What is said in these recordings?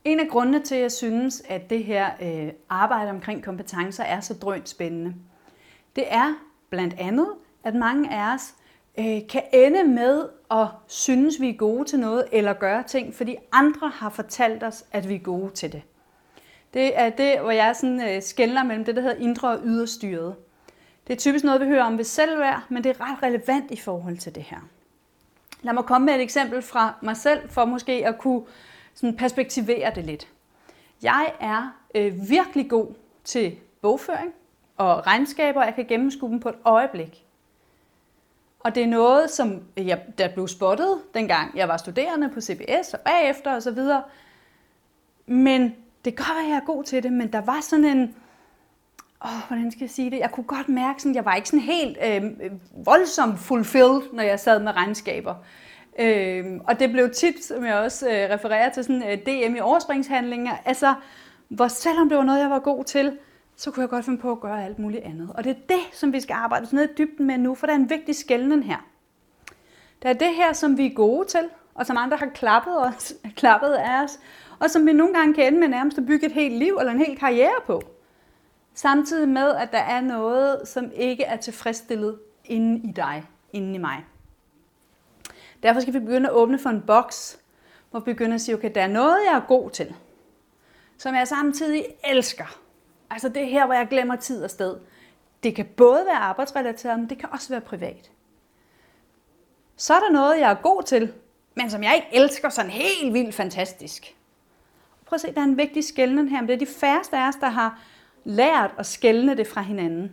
En af grundene til, at jeg synes, at det her arbejde omkring kompetencer er så drønt spændende, det er blandt andet, at mange af os kan ende med at synes, vi er gode til noget, eller gøre ting, fordi andre har fortalt os, at vi er gode til det. Det er det, hvor jeg sådan skelner mellem det, der hedder indre og ydre styret. Det er typisk noget, vi hører om ved selvværd, men det er ret relevant i forhold til det her. Lad mig komme med et eksempel fra mig selv, for måske at kunne sådan perspektivere det lidt. Jeg er virkelig god til bogføring og regnskaber, og jeg kan gennemskue dem på et øjeblik. Og det er noget, som der blev spottet, dengang jeg var studerende på CBS og bagefter osv. Men det kan godt være, at jeg er god til det, men der var sådan en... hvordan skal jeg sige det? Jeg kunne godt mærke, at jeg var ikke sådan helt voldsomt fulfilled, når jeg sad med regnskaber. Og det blev tit, som jeg også refererer til, sådan DM i overspringshandlinger. Altså, hvor selvom det var noget, jeg var god til, så kunne jeg godt finde på at gøre alt muligt andet. Og det er det, som vi skal arbejde sådan noget i dybden med nu, for der er en vigtig skelnen her. Der er det her, som vi er gode til, og som andre har klappet af os, og som vi nogle gange kan ende med nærmest at bygge et helt liv eller en hel karriere på. Samtidig med, at der er noget, som ikke er tilfredsstillet inde i dig, inde i mig. Derfor skal vi begynde at åbne for en boks, hvor vi begynder at sige, okay, der er noget, jeg er god til, som jeg samtidig elsker. Altså det er her, hvor jeg glemmer tid og sted. Det kan både være arbejdsrelateret, men det kan også være privat. Så er der noget, jeg er god til, men som jeg ikke elsker sådan helt vildt fantastisk. Prøv at se, der er en vigtig skelnen her, men det er de færreste af os, der har lært at skelne det fra hinanden.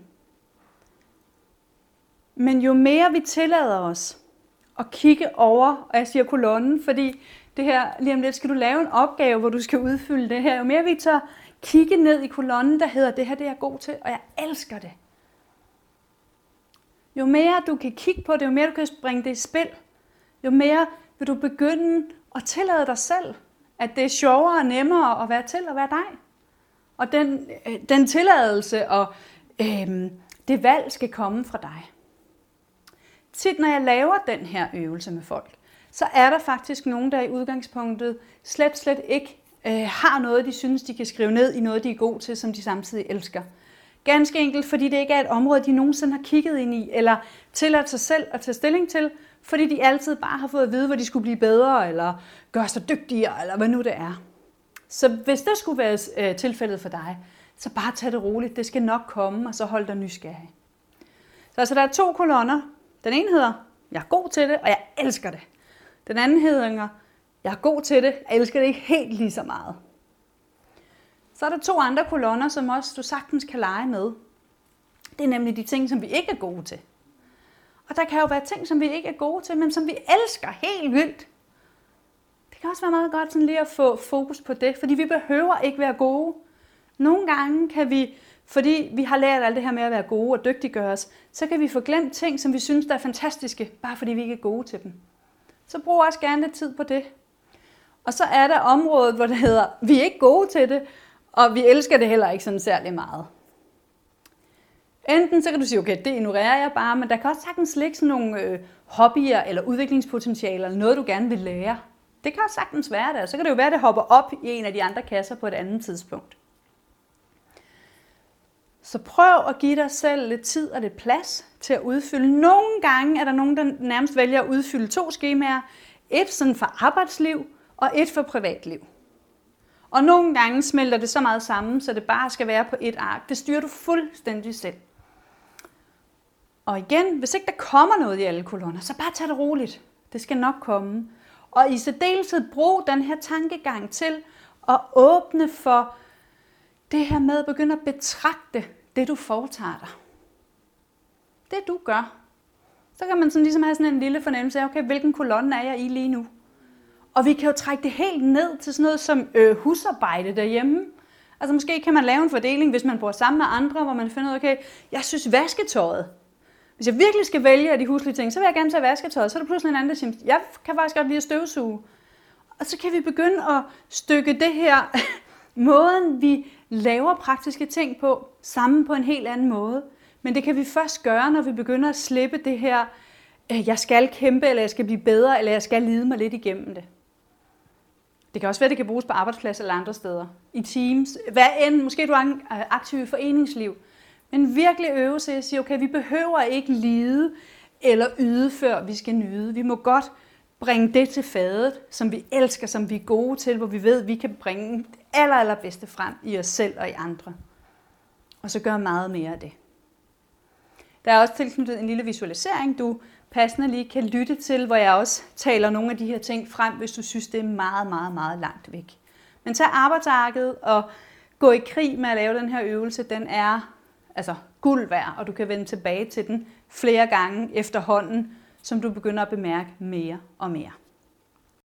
Men jo mere vi tillader os at kigge over, og jeg siger kolonnen, fordi det her, lige om lidt skal du lave en opgave, hvor du skal udfylde det her. Jo mere vi tør kigge ned i kolonnen, der hedder, det her det er jeg god til, og jeg elsker det. Jo mere du kan kigge på det, jo mere du kan springe det i spil, jo mere vil du begynde at tillade dig selv, at det er sjovere og nemmere at være til at være dig. Og den tilladelse og det valg skal komme fra dig. Tit når jeg laver den her øvelse med folk, så er der faktisk nogen, der i udgangspunktet slet ikke har noget, de synes, de kan skrive ned i noget, de er gode til, som de samtidig elsker. Ganske enkelt, fordi det ikke er et område, de nogensinde har kigget ind i, eller tilladt sig selv at tage stilling til, fordi de altid bare har fået at vide, hvor de skulle blive bedre, eller gøre sig dygtigere, eller hvad nu det er. Så hvis det skulle være tilfældet for dig, så bare tag det roligt. Det skal nok komme, og så hold dig nysgerrig. Så altså, der er 2 kolonner. Den ene hedder, jeg er god til det, og jeg elsker det. Den anden hedder, jeg er god til det, jeg elsker det ikke helt lige så meget. Så er der 2 andre kolonner, som også du sagtens kan lege med. Det er nemlig de ting, som vi ikke er gode til. Og der kan jo være ting, som vi ikke er gode til, men som vi elsker helt vildt. Det kan også være meget godt sådan lige at få fokus på det, fordi vi behøver ikke være gode. Nogle gange kan vi, fordi vi har lært alt det her med at være gode og dygtiggøre os, så kan vi få glemt ting, som vi synes, der er fantastiske, bare fordi vi ikke er gode til dem. Så brug også gerne lidt tid på det. Og så er der området, hvor det hedder, vi er ikke gode til det, og vi elsker det heller ikke sådan særlig meget. Enten så kan du sige, okay, det ignorerer jeg bare, men der kan også sagtens ligge sådan nogle hobbyer eller udviklingspotentialer, eller noget du gerne vil lære. Det kan også sagtens være der. Så kan det jo være, at det hopper op i en af de andre kasser på et andet tidspunkt. Så prøv at give dig selv lidt tid og lidt plads til at udfylde. Nogle gange er der nogen, der nærmest vælger at udfylde 2 skemaer. Et sådan for arbejdsliv og et for privatliv. Og nogle gange smelter det så meget sammen, så det bare skal være på et ark. Det styrer du fuldstændig selv. Og igen, hvis ikke der kommer noget i alle kolonner, så bare tag det roligt. Det skal nok komme. Og i særdeleshed brug den her tankegang til at åbne for det her med at begynde at betragte det, du foretager dig. Det, du gør. Så kan man sådan ligesom have sådan en lille fornemmelse af, okay, hvilken kolonne er jeg i lige nu? Og vi kan jo trække det helt ned til sådan noget som husarbejde derhjemme. Altså måske kan man lave en fordeling, hvis man bor sammen med andre, hvor man finder ud af, okay, jeg synes vasketøjet. Hvis jeg virkelig skal vælge af de huslige ting, så vil jeg gerne tage vasketøjet. Så er der pludselig en anden, der siger, jeg kan faktisk godt lide at støvsuge. Og så kan vi begynde at stykke det her, måden vi laver praktiske ting på, sammen på en helt anden måde. Men det kan vi først gøre, når vi begynder at slippe det her, jeg skal kæmpe, eller jeg skal blive bedre, eller jeg skal lide mig lidt igennem det. Det kan også være, det kan bruges på arbejdsplads eller andre steder. I teams. Hvad end, måske du er aktiv i foreningsliv. Men virkelig øve sig og sige, okay, vi behøver ikke lide eller yde, før vi skal nyde. Vi må godt bringe det til fadet, som vi elsker, som vi er gode til, hvor vi ved, at vi kan bringe det allerbedste frem i os selv og i andre. Og så gøre meget mere af det. Der er også tilknyttet en lille visualisering, du passende lige kan lytte til, hvor jeg også taler nogle af de her ting frem, hvis du synes, det er meget, meget, meget langt væk. Men tag arbejdsarket og gå i krig med at lave den her øvelse. Den er guld værd, og du kan vende tilbage til den flere gange efterhånden, som du begynder at bemærke mere og mere.